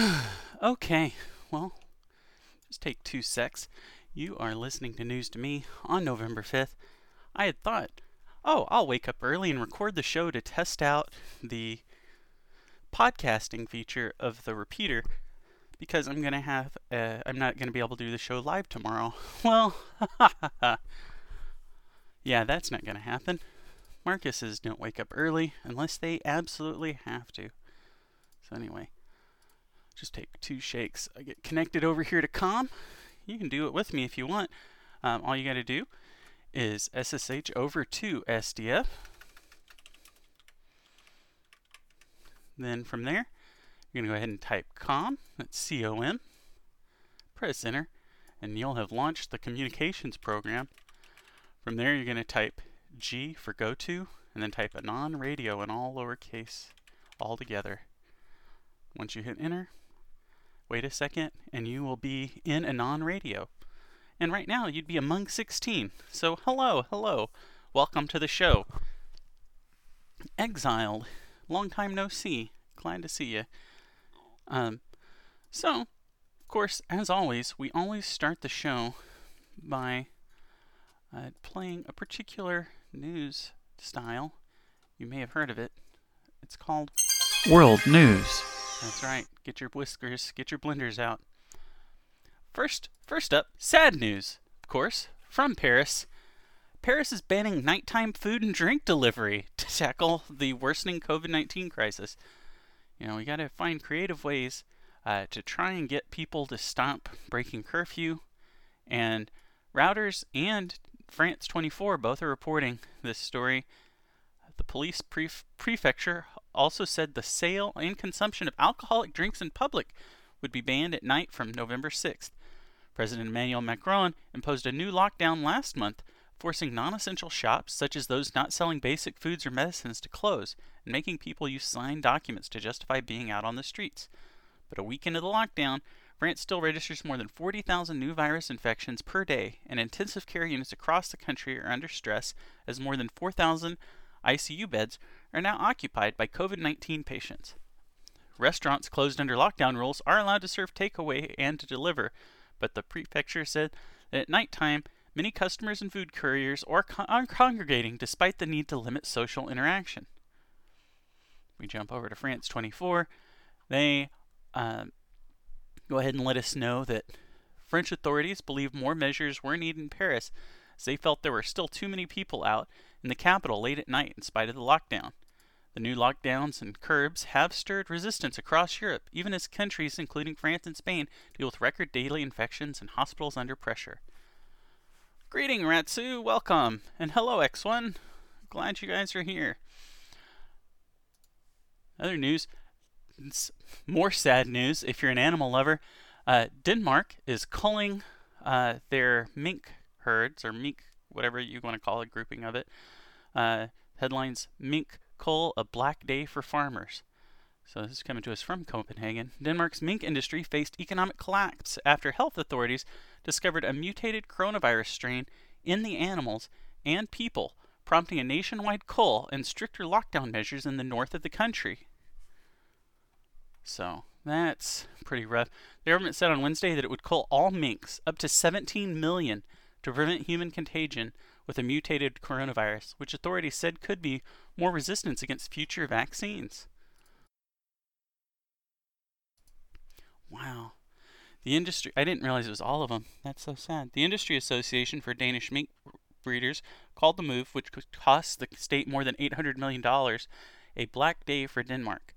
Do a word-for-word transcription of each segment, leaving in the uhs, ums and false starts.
Okay, well, just take two secs. You are listening to News to Me on November fifth. I had thought, oh, I'll wake up early and record the show to test out the podcasting feature of the repeater because I'm going to have, uh, I'm not going to be able to do the show live tomorrow. Well, yeah, that's not going to happen. Marcus's don't wake up early unless they absolutely have to. So anyway, just take two shakes. I get connected over here to comm. You can do it with me if you want. Um, all you got to do is S S H over to S D F. Then from there, you're going to go ahead and type com, that's C O M, press enter, and you'll have launched the communications program. From there, you're going to type G for go to, and then type anon radio in all lowercase all together. Once you hit enter, wait a second, and you will be in anon radio. And right now, you'd be among sixteen. So hello, hello, welcome to the show. Exiled, long time no see, glad to see you. Um, so, of course, as always, we always start the show by uh, playing a particular news style. You may have heard of it. It's called World News. That's right. Get your whiskers, get your blenders out. First, first up, sad news, of course, from Paris. Paris is banning nighttime food and drink delivery to tackle the worsening COVID nineteen crisis. You know, we got to find creative ways uh, to try and get people to stop breaking curfew. And Reuters and France twenty-four both are reporting this story. The police pref- prefecture also said the sale and consumption of alcoholic drinks in public would be banned at night from November sixth. President Emmanuel Macron imposed a new lockdown last month, forcing non-essential shops, such as those not selling basic foods or medicines, to close, and making people use signed documents to justify being out on the streets. But a week into the lockdown, France still registers more than forty thousand new virus infections per day, and intensive care units across the country are under stress as more than four thousand I C U beds are now occupied by COVID nineteen patients. Restaurants closed under lockdown rules are allowed to serve takeaway and to deliver, but the prefecture said that at nighttime, many customers and food couriers are, con- are congregating despite the need to limit social interaction. We jump over to France twenty-four. They um, go ahead and let us know that French authorities believe more measures were needed in Paris, as they felt there were still too many people out in the capital late at night in spite of the lockdown. The new lockdowns and curbs have stirred resistance across Europe, even as countries including France and Spain deal with record daily infections and hospitals under pressure. Greeting, Ratsu, welcome, and hello, X one. Glad you guys are here. Other news, it's more sad news if you're an animal lover. Uh, Denmark is culling uh, their mink herds, or mink, whatever you want to call a grouping of it. Uh, headlines, Mink Cull, a black day for farmers. So this is coming to us from Copenhagen. Denmark's mink industry faced economic collapse after health authorities discovered a mutated coronavirus strain in the animals and people, prompting a nationwide cull and stricter lockdown measures in the north of the country. So that's pretty rough. The government said on Wednesday that it would cull all minks, up to seventeen million, to prevent human contagion with a mutated coronavirus, which authorities said could be more resistance against future vaccines. Wow. The industry, I didn't realize it was all of them. That's so sad. The Industry Association for Danish Mink Breeders called the move, which could cost the state more than eight hundred million dollars, a black day for Denmark.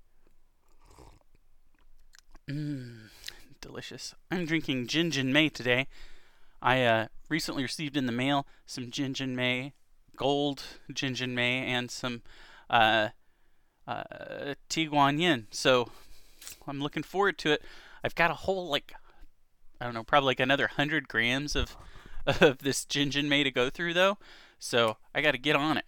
Mmm, delicious. I'm drinking Gin May today. I uh, recently received in the mail some Gin May, gold Gin May, and some uh, uh, Tiguan Yin. So I'm looking forward to it. I've got a whole, like, I don't know, probably like another one hundred grams of, of this Gin May to go through, though. So I got to get on it.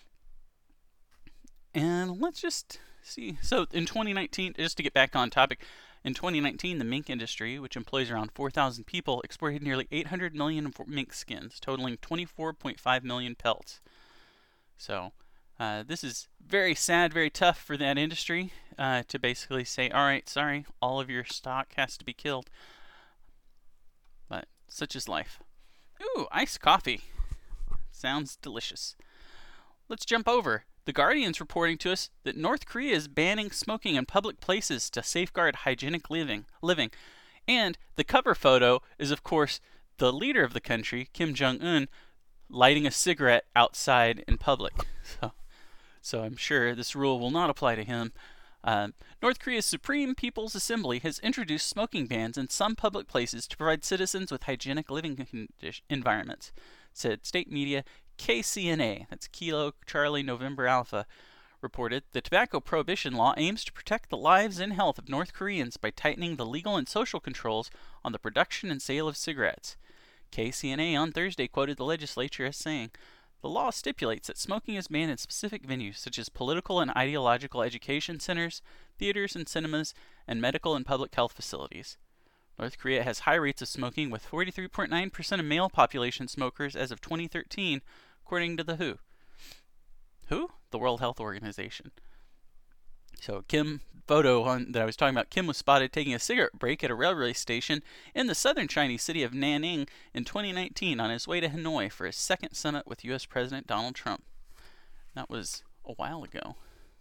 And let's just see. So in twenty nineteen, just to get back on topic, in twenty nineteen, the mink industry, which employs around four thousand people, exported nearly eight hundred million mink skins, totaling twenty-four point five million pelts. So, Uh, this is very sad, very tough for that industry uh, to basically say, all right, sorry, all of your stock has to be killed. But such is life. Ooh, iced coffee. Sounds delicious. Let's jump over. The Guardian's reporting to us that North Korea is banning smoking in public places to safeguard hygienic living. living. And the cover photo is, of course, the leader of the country, Kim Jong-un, lighting a cigarette outside in public. So, so I'm sure this rule will not apply to him. Uh, North Korea's Supreme People's Assembly has introduced smoking bans in some public places to provide citizens with hygienic living condi- environments, said state media K C N A, that's Kilo Charlie November Alpha, reported. The tobacco prohibition law aims to protect the lives and health of North Koreans by tightening the legal and social controls on the production and sale of cigarettes. K C N A on Thursday quoted the legislature as saying, "The law stipulates that smoking is banned in specific venues such as political and ideological education centers, theaters and cinemas, and medical and public health facilities." North Korea has high rates of smoking, with forty-three point nine percent of male population smokers as of twenty thirteen, according to the W H O. Who? The World Health Organization. So Kim, photo on, that I was talking about, Kim was spotted taking a cigarette break at a railway station in the southern Chinese city of Nanning in twenty nineteen on his way to Hanoi for his second summit with U S President Donald Trump. That was a while ago.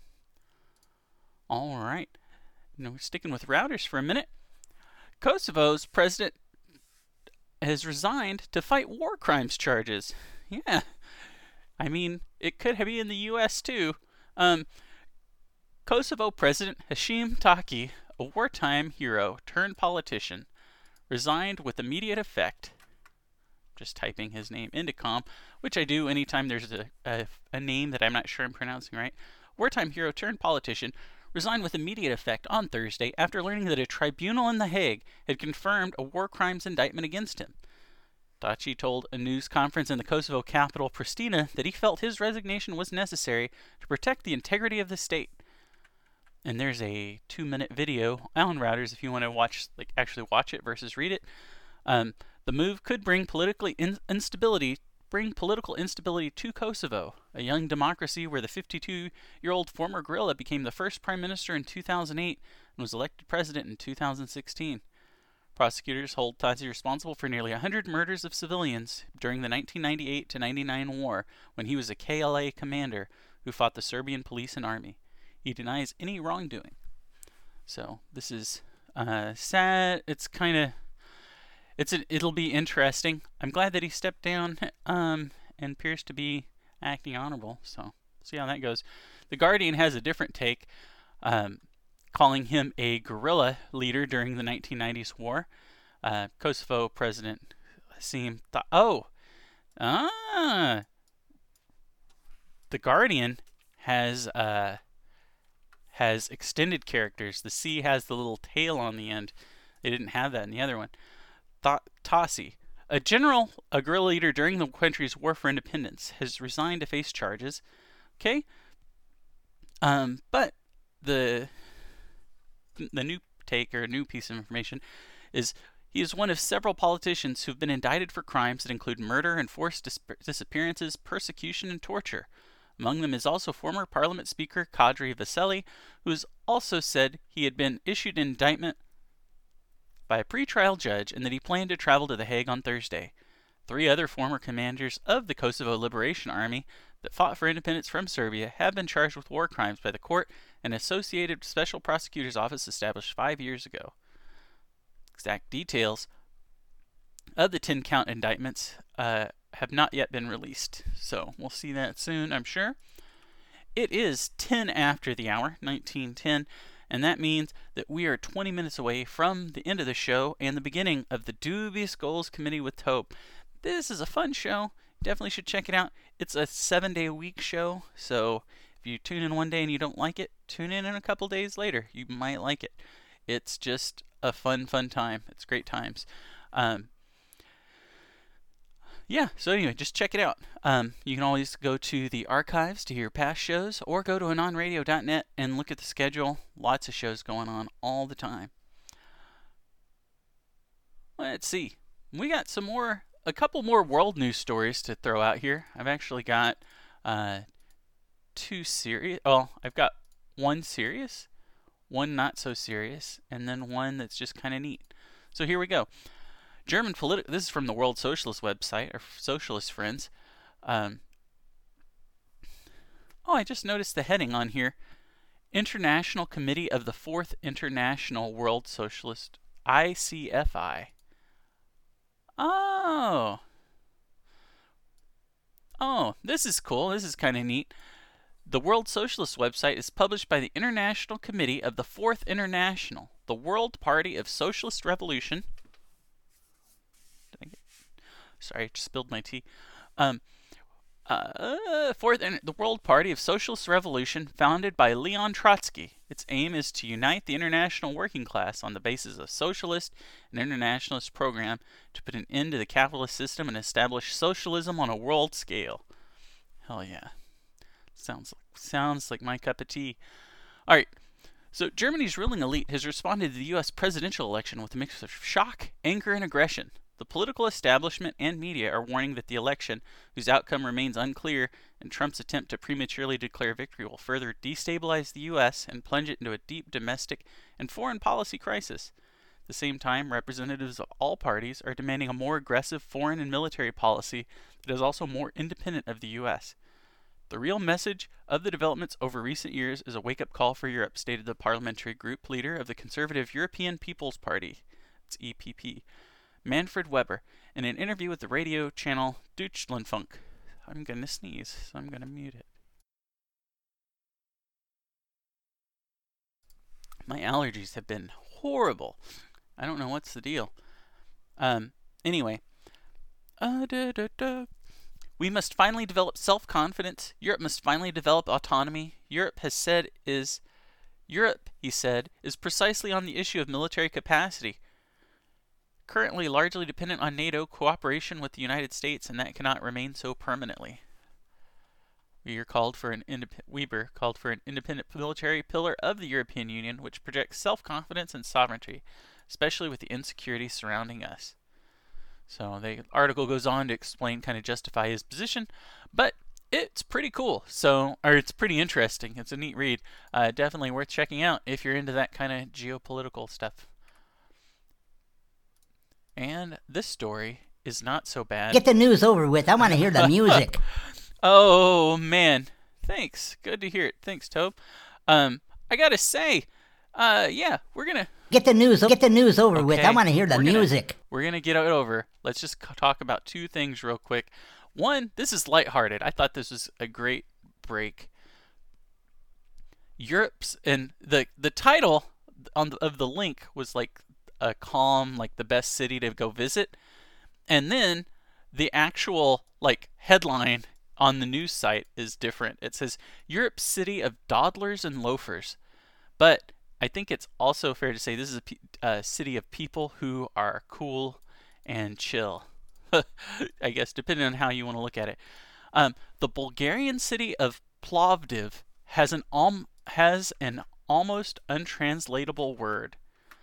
All right. Now we're sticking with routers for a minute. Kosovo's president has resigned to fight war crimes charges. Yeah. I mean, it could be in the U S too. Um, Kosovo President Hashim Taki, a wartime hero turned politician, resigned with immediate effect. Just typing his name into com, which I do anytime there's a, a, a name that I'm not sure I'm pronouncing right. Wartime hero turned politician resigned with immediate effect on Thursday after learning that a tribunal in The Hague had confirmed a war crimes indictment against him. Taci told a news conference in the Kosovo capital, Pristina, that he felt his resignation was necessary to protect the integrity of the state. And there's a two-minute video on Routers if you want to watch, like actually watch it versus read it. Um, the move could bring politically in- instability, bring political instability to Kosovo, a young democracy where the fifty-two-year-old former guerrilla became the first prime minister in two thousand eight and was elected president in two thousand sixteen. Prosecutors hold Taci responsible for nearly one hundred murders of civilians during the nineteen ninety-eight to ninety-nine war, when he was a K L A commander who fought the Serbian police and army. He denies any wrongdoing. So this is uh, sad. It's kind of, it's a, it'll be interesting. I'm glad that he stepped down um, and appears to be acting honorable. So see how that goes. The Guardian has a different take, um, calling him a guerrilla leader during the nineteen nineties war. Uh, Kosovo President Hashim Th- Oh, ah, the Guardian has uh, has extended characters. The C has the little tail on the end. They didn't have that in the other one. Th- Taci, a general, a guerrilla leader during the country's war for independence, has resigned to face charges. Okay, um, but the the new take, or new piece of information, is he is one of several politicians who have been indicted for crimes that include murder and forced dis- disappearances, persecution, and torture. Among them is also former Parliament Speaker Kadri Veseli, who has also said he had been issued an indictment by a pretrial judge and that he planned to travel to The Hague on Thursday. Three other former commanders of the Kosovo Liberation Army that fought for independence from Serbia have been charged with war crimes by the court and Associated Special Prosecutor's Office established five years ago. Exact details of the ten-count indictments uh, have not yet been released, so we'll see that soon, I'm sure. It is ten after the hour, nineteen ten, and that means that we are twenty minutes away from the end of the show and the beginning of the Dubious Goals Committee with Tope. This is a fun show. Definitely should check it out. It's a seven-day-a-week show, so if you tune in one day and you don't like it, tune in in a couple days later. You might like it. It's just a fun, fun time. It's great times. Um, yeah, so anyway, just check it out. Um, you can always go to the archives to hear past shows, or go to anon radio dot net and look at the schedule. Lots of shows going on all the time. Let's see. We got some more, a couple more world news stories to throw out here. I've actually got uh, two serious. Well, I've got one serious, one not so serious, and then one that's just kind of neat. So here we go. German political. This is from the World Socialist website, our socialist friends. Um, oh, I just noticed the heading on here. International Committee of the Fourth International World Socialist, I C F I. Oh. Oh, this is cool. This is kind of neat. The World Socialist website is published by the International Committee of the Fourth International, the World Party of Socialist Revolution. Did I get... Sorry, I just spilled my tea. Um, uh, fourth, the World Party of Socialist Revolution, founded by Leon Trotsky. Its aim is to unite the international working class on the basis of socialist and internationalist program to put an end to the capitalist system and establish socialism on a world scale. Hell yeah. Sounds like, sounds like my cup of tea. Alright, so Germany's ruling elite has responded to the U S presidential election with a mix of shock, anger, and aggression. The political establishment and media are warning that the election, whose outcome remains unclear, and Trump's attempt to prematurely declare victory will further destabilize the U S and plunge it into a deep domestic and foreign policy crisis. At the same time, representatives of all parties are demanding a more aggressive foreign and military policy that is also more independent of the U S. The real message of the developments over recent years is a wake-up call for Europe, stated the parliamentary group leader of the Conservative European People's Party, it's E P P, Manfred Weber, in an interview with the radio channel Deutschlandfunk. I'm going to sneeze, so I'm going to mute it. My allergies have been horrible. I don't know what's the deal. Um, anyway. Uh, da, da, da. We must finally develop self-confidence. Europe must finally develop autonomy. Europe has said is... Europe, he said, is precisely on the issue of military capacity. Currently largely dependent on NATO cooperation with the United States, and that cannot remain so permanently. Weber called for an indep- Weber called for an independent military pillar of the European Union, which projects self-confidence and sovereignty, especially with the insecurity surrounding us. So the article goes on to explain, kind of justify his position, but it's pretty cool. So, or it's pretty interesting. It's a neat read. Uh, definitely worth checking out if you're into that kind of geopolitical stuff. And this story is not so bad. Get the news over with. I want to hear the music. Oh, man. Thanks. Good to hear it. Thanks, Tobe. Um, I gotta say, uh, yeah, we're gonna... Get the news, get the news over okay, with. I want to hear the we're gonna, music. We're gonna get it over. Let's just talk about two things real quick. One, this is lighthearted. I thought this was a great break. Europe's... And the, the title on the, of the link was like... a calm, like the best city to go visit, and then the actual like headline on the news site is different. It says Europe's city of dawdlers and loafers, but I think it's also fair to say this is a p- uh, city of people who are cool and chill. I guess depending on how you want to look at it. Um, the Bulgarian city of Plovdiv has an al- has an almost untranslatable word.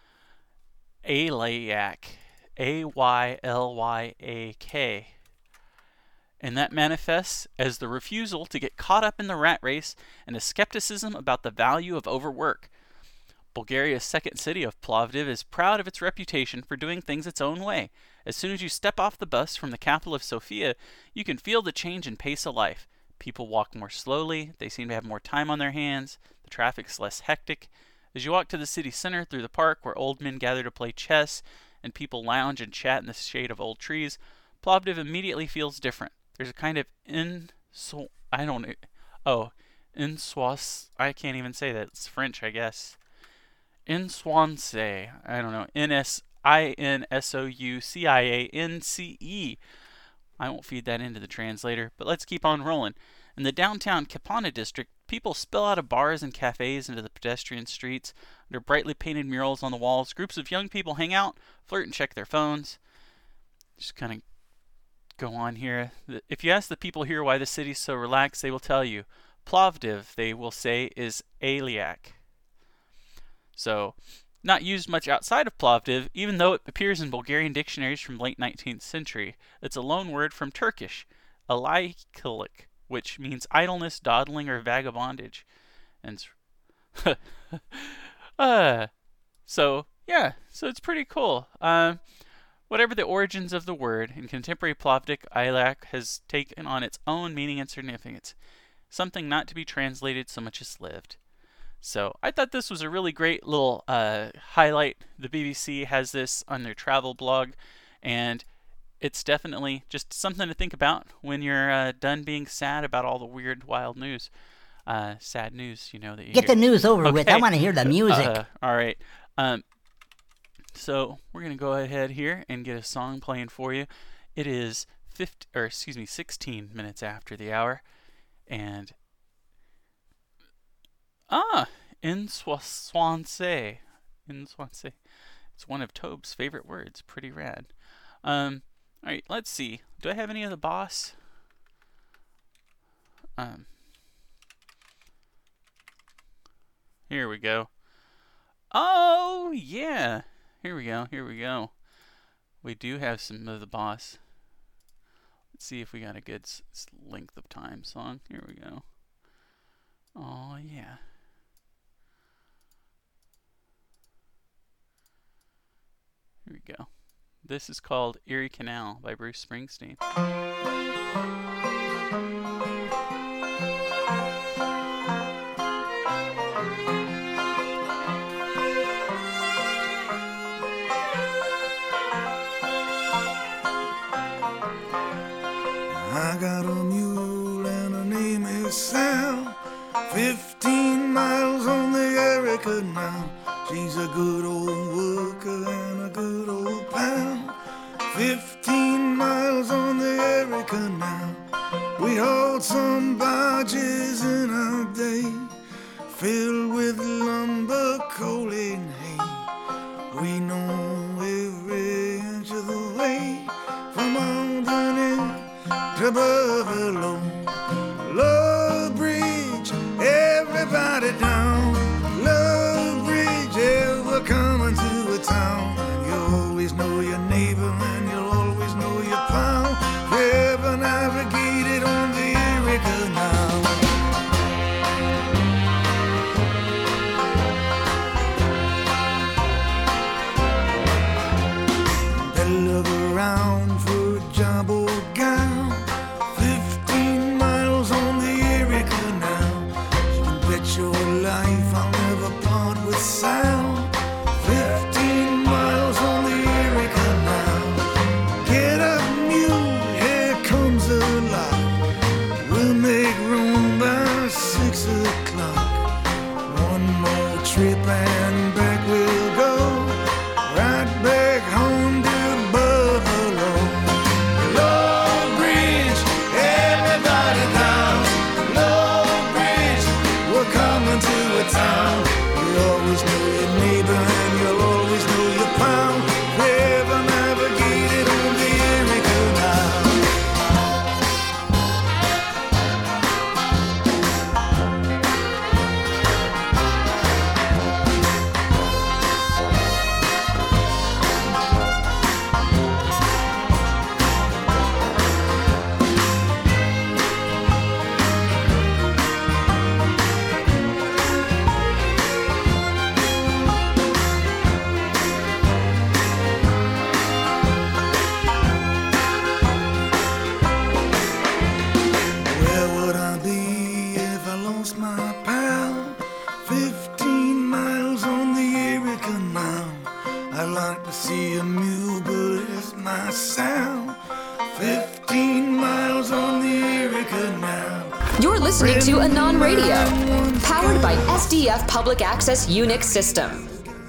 Aylyak, A Y L Y A K. And that manifests as the refusal to get caught up in the rat race and a skepticism about the value of overwork. Bulgaria's second city of Plovdiv is proud of its reputation for doing things its own way. As soon as you step off the bus from the capital of Sofia, you can feel the change in pace of life. People walk more slowly, they seem to have more time on their hands, the traffic's less hectic. As you walk to the city center through the park where old men gather to play chess and people lounge and chat in the shade of old trees, Plovdiv immediately feels different. There's a kind of in so I don't oh insouciance. I can't even say that. It's French, I guess. Insouciance. I don't know. N S I N S O U C I A N C E. I won't feed that into the translator, but let's keep on rolling. In the downtown Kapana district, people spill out of bars and cafes into the pedestrian streets. Under brightly painted murals on the walls, groups of young people hang out, flirt, and check their phones. Just kind of go on here. If you ask the people here why the city's so relaxed, they will tell you. Plovdiv, they will say, is Aylyak. So, not used much outside of Plovdiv, even though it appears in Bulgarian dictionaries from late nineteenth century. It's a loan word from Turkish, alaykilik, which means idleness, dawdling, or vagabondage. And uh, so, yeah, so it's pretty cool. Um, whatever the origins of the word, in contemporary Plovdiv, Ilak has taken on its own meaning and significance, something not to be translated so much as lived. So I thought this was a really great little uh, highlight. The B B C has this on their travel blog, and it's definitely just something to think about when you're uh, done being sad about all the weird, wild news. Uh, sad news, you know, that you Get hear. the news over Okay. with. I want to hear the music. Uh, all right. Um, so we're going to go ahead here and get a song playing for you. It is fifty, or excuse me, sixteen minutes after the hour. And Ah, in Swa- Swansea. In Swansea. It's one of Tobe's favorite words. Pretty rad. Um, alright, let's see. Do I have any of the boss? Um, here we go. Oh, yeah. Here we go. Here we go. We do have some of the boss. Let's see if we got a good s- length of time song. Here we go. Oh, yeah. Here we go. This is called Erie Canal by Bruce Springsteen. I got a mule and her name is Sam. Fifteen miles on the Erie Canal. She's a good old worker and a good old pal. Fifteen miles on the Erie Canal. We hauled some barges in our day, filled with lumber, coal and hay. We know every inch of the way from Albany to Buffalo. Love Bridge, everybody down. Love Bridge, yeah, we're coming to a town. And you always know your neighbor and you'll always know your pal. Forever navigated on the Erie Canal. They look around for a job or gal. Fifteen miles on the Erie Canal. You can bet your life I'll never part with Sal. Fifteen miles on the Erie Canal. Get up, mule, here comes the light. We'll make room by six o'clock. One more trip and back we'll go. Right back home to Buffalo. Love Bridge, everybody down. Love Bridge, we're coming to a town. You always know your neighbor and you'll always know your pal. Forever navigated on the Erie Canal. Where would I be if I lost my pal? Fifteen miles on the Erie Canal. I'd like to see a mule, but it's my sound. Fifteen miles on the Erie Canal. You're listening to Anon Radio, powered by S D F Public Access Unix System.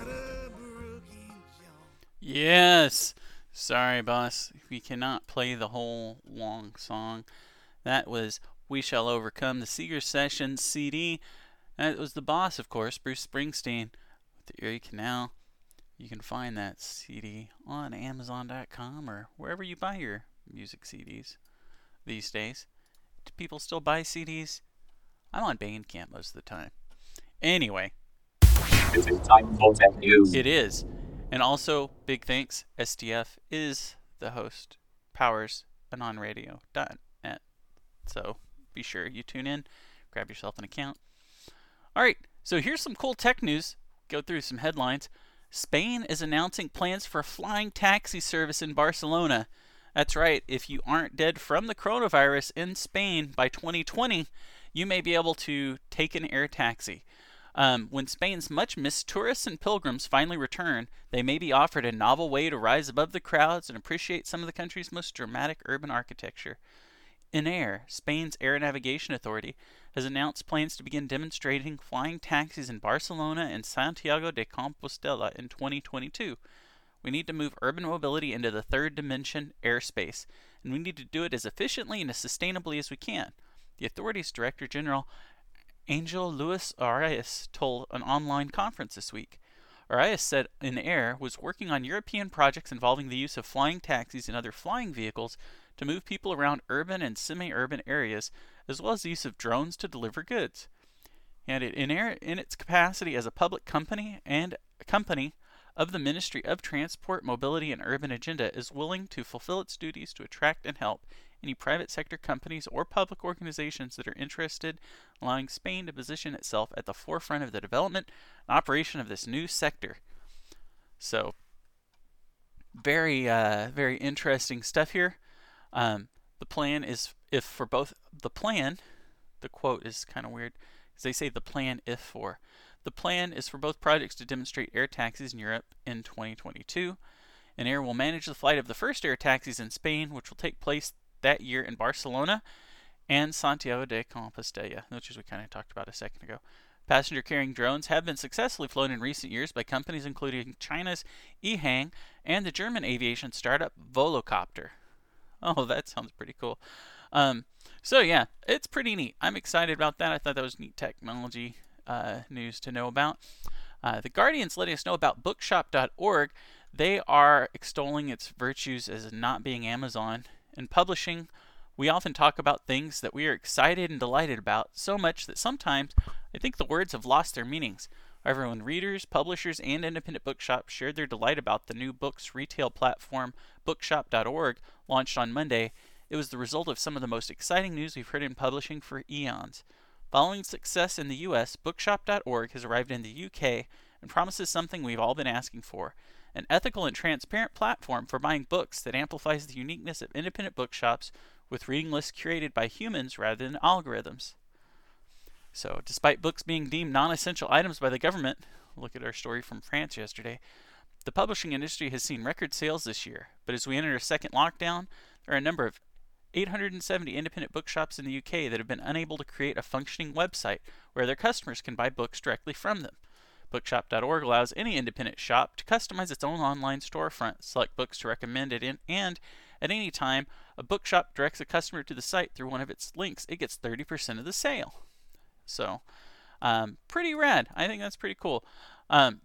Yes. Sorry, boss. We cannot play the whole long song. That was We Shall Overcome, the Seeger Sessions C D. That was the boss, of course, Bruce Springsteen, with the Erie Canal. You can find that C D on Amazon dot com or wherever you buy your music C Ds these days. Do people still buy C Ds? I'm on Bandcamp most of the time. Anyway, It is time for tech news. it is. And also, big thanks, S D F is the host, powers anon radio dot net. So, be sure you tune in, grab yourself an account. All right, so here's some cool tech news. Go through some headlines. Spain is announcing plans for a flying taxi service in Barcelona. That's right, if you aren't dead from the coronavirus in Spain by twenty twenty, you may be able to take an air taxi. Um, when Spain's much-missed tourists and pilgrims finally return, they may be offered a novel way to rise above the crowds and appreciate some of the country's most dramatic urban architecture. InAir, Spain's air navigation authority, has announced plans to begin demonstrating flying taxis in Barcelona and Santiago de Compostela in twenty twenty-two. We need to move urban mobility into the third dimension, airspace, and we need to do it as efficiently and as sustainably as we can. The authority's Director General, Angel Luis Arias, told an online conference this week. Arias said InAir was working on European projects involving the use of flying taxis and other flying vehicles to move people around urban and semi-urban areas, as well as the use of drones to deliver goods. And InAir, in its capacity as a public company and a company of the Ministry of Transport, Mobility, and Urban Agenda, is willing to fulfill its duties to attract and help any private sector companies or public organizations that are interested, allowing Spain to position itself at the forefront of the development and operation of this new sector. So, very, uh, very interesting stuff here. Um, the plan is, if for both, the plan, the quote is kind of weird, because they say the plan if for. The plan is for both projects to demonstrate air taxis in Europe in twenty twenty-two. InAir will manage the flight of the first air taxis in Spain, which will take place that year in Barcelona and Santiago de Compostela, which is we kind of talked about a second ago. Passenger-carrying drones have been successfully flown in recent years by companies including China's EHang and the German aviation startup Volocopter. Oh, that sounds pretty cool. Um, so yeah, it's pretty neat. I'm excited about that. I thought that was neat technology uh, news to know about. Uh, the Guardian's letting us know about bookshop dot org. They are extolling its virtues as not being Amazon. In publishing, we often talk about things that we are excited and delighted about, so much that sometimes I think the words have lost their meanings. However, when readers, publishers, and independent bookshops shared their delight about the new books retail platform bookshop dot org launched on Monday, it was the result of some of the most exciting news we've heard in publishing for eons. Following success in the U S, bookshop dot org has arrived in the U K and promises something we've all been asking for: an ethical and transparent platform for buying books that amplifies the uniqueness of independent bookshops with reading lists curated by humans rather than algorithms. So, despite books being deemed non-essential items by the government, look at our story from France yesterday, the publishing industry has seen record sales this year. But as we enter a second lockdown, there are a number of eight hundred seventy independent bookshops in the U K that have been unable to create a functioning website where their customers can buy books directly from them. bookshop dot org allows any independent shop to customize its own online storefront, select books to recommend it in, and at any time, a bookshop directs a customer to the site through one of its links, it gets thirty percent of the sale. So, um, pretty rad. I think that's pretty cool. Um,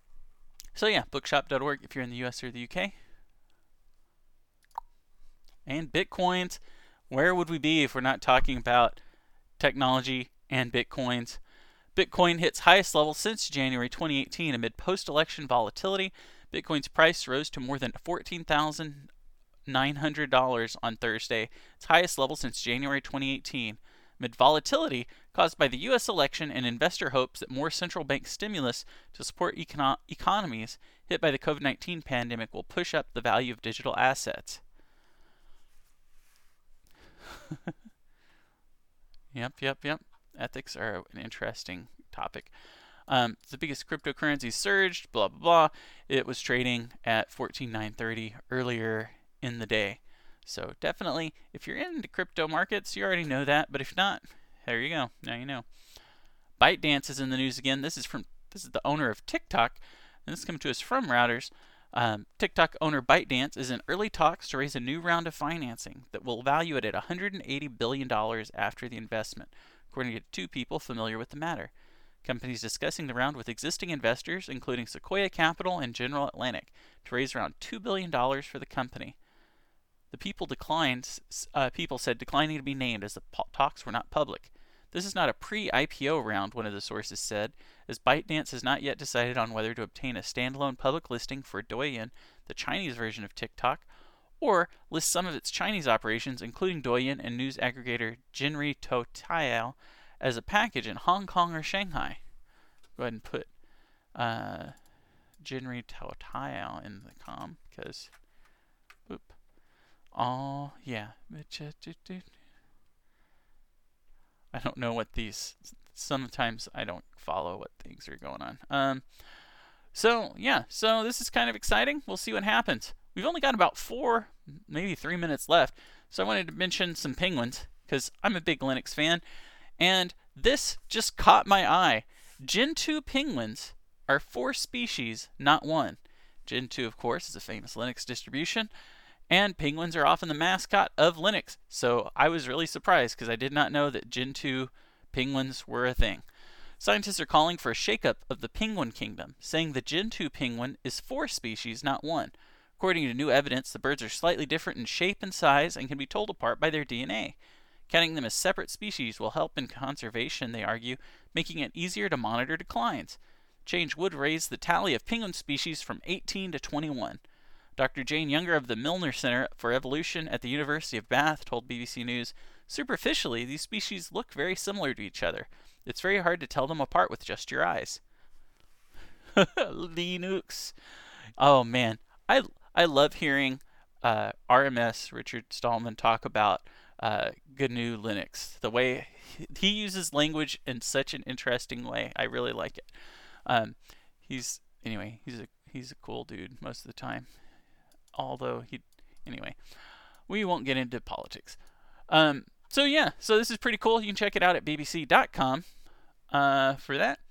so yeah, bookshop dot org if you're in the U S or the U K. And Bitcoins. Where would we be if we're not talking about technology and Bitcoins? Bitcoin hits highest level since January twenty eighteen amid post-election volatility. Bitcoin's price rose to more than fourteen thousand nine hundred dollars on Thursday, its highest level since January twenty eighteen. Amid volatility caused by the U S election and investor hopes that more central bank stimulus to support econo- economies hit by the COVID nineteen pandemic will push up the value of digital assets. Yep, yep, yep. Ethics are an interesting topic. Um, the biggest cryptocurrency surged, blah, blah, blah. It was trading at fourteen thousand nine hundred thirty earlier in the day. So definitely, if you're into crypto markets, you already know that. But if not, there you go. Now you know. ByteDance is in the news again. This is from this is the owner of TikTok, and this is coming to us from Routers. Um, TikTok owner ByteDance is in early talks to raise a new round of financing that will value it at one hundred eighty billion dollars after the investment, according to two people familiar with the matter. Companies discussing the round with existing investors, including Sequoia Capital and General Atlantic, to raise around two billion dollars for the company. The people declined. Uh, people said declining to be named as the talks were not public. This is not a pre-I P O round, one of the sources said, as ByteDance has not yet decided on whether to obtain a standalone public listing for Douyin, the Chinese version of TikTok, or lists some of its Chinese operations, including Douyin and news aggregator Jinri Toutiao, as a package in Hong Kong or Shanghai. Go ahead and put uh, Jinri Toutiao in the com, because, whoop, oh, yeah. I don't know what these, sometimes I don't follow what things are going on. Um, so, yeah, so this is kind of exciting. We'll see what happens. We've only got about four, maybe three minutes left, so I wanted to mention some penguins, because I'm a big Linux fan, and this just caught my eye. Gentoo penguins are four species, not one. Gentoo, of course, is a famous Linux distribution, and penguins are often the mascot of Linux, so I was really surprised, because I did not know that Gentoo penguins were a thing. Scientists are calling for a shakeup of the penguin kingdom, saying the Gentoo penguin is four species, not one. According to new evidence, the birds are slightly different in shape and size and can be told apart by their D N A. Counting them as separate species will help in conservation, they argue, making it easier to monitor declines. Change would raise the tally of penguin species from eighteen to twenty-one. Doctor Jane Younger of the Milner Center for Evolution at the University of Bath told B B C News, "Superficially, these species look very similar to each other. It's very hard to tell them apart with just your eyes." Linux. Oh man, I I love hearing uh, R M S Richard Stallman talk about uh, G N U Linux. The way he uses language in such an interesting way, I really like it. Um, he's anyway, he's a he's a cool dude most of the time. Although he, anyway, we won't get into politics. Um, so yeah, so this is pretty cool. You can check it out at b b c dot com uh, for that.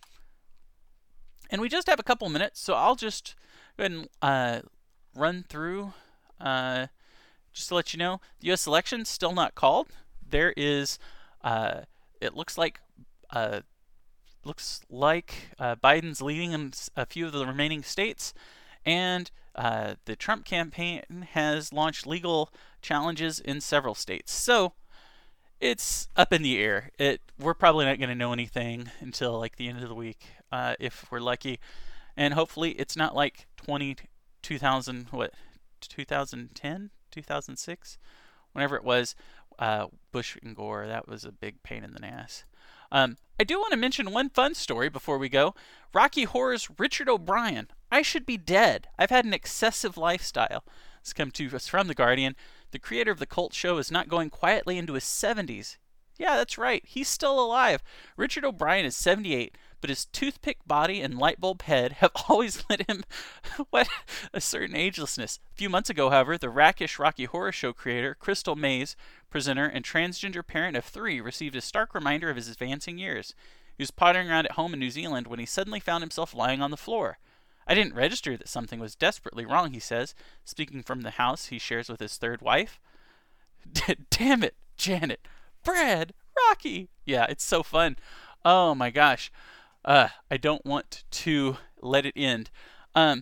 And we just have a couple minutes, so I'll just go ahead and uh, run through, uh, just to let you know, the U S election's still not called. There is, uh, it looks like, uh, looks like uh, Biden's leading in a few of the remaining states, and uh, the Trump campaign has launched legal challenges in several states. So it's up in the air. It we're probably not going to know anything until like the end of the week, uh, if we're lucky, and hopefully it's not like twenty, two thousand, what, two thousand ten, two thousand six, whenever it was, uh, Bush and Gore. That was a big pain in the ass. Um, I do want to mention one fun story before we go. Rocky Horror's Richard O'Brien. I should be dead. I've had an excessive lifestyle. This comes to us from The Guardian. The creator of the cult show is not going quietly into his seventies. Yeah, that's right. He's still alive. Richard O'Brien is seventy-eight, but his toothpick body and light bulb head have always led him what a certain agelessness. A few months ago, however, the rackish Rocky Horror Show creator, Crystal Mays, presenter and transgender parent of three, received a stark reminder of his advancing years. He was pottering around at home in New Zealand when he suddenly found himself lying on the floor. "I didn't register that something was desperately wrong," he says, speaking from the house he shares with his third wife. Damn it, Janet, Brad, Rocky. Yeah, it's so fun. Oh my gosh. Uh, I don't want to let it end. Um,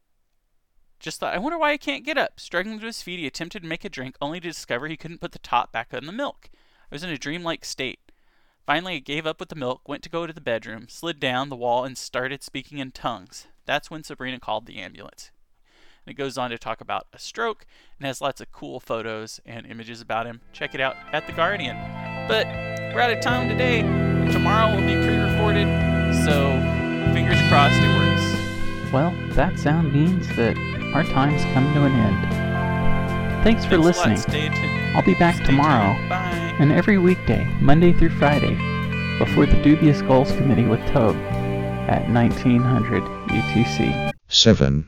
just thought, I wonder why he can't get up. Struggling to his feet, he attempted to make a drink, only to discover he couldn't put the top back on the milk. I was in a dreamlike state. Finally, I gave up with the milk, went to go to the bedroom, slid down the wall, and started speaking in tongues. That's when Sabrina called the ambulance. And it goes on to talk about a stroke and has lots of cool photos and images about him. Check it out at The Guardian. But we're out of time today. Tomorrow will be pre-recorded, so fingers crossed it works. Well, that sound means that our time's come to an end. Thanks for Thanks listening. A lot. Stay tuned. I'll be back Stay tomorrow tuned. Bye. and every weekday, Monday through Friday, before the Dubious Goals Committee with Toad at nineteen hundred U T C. seven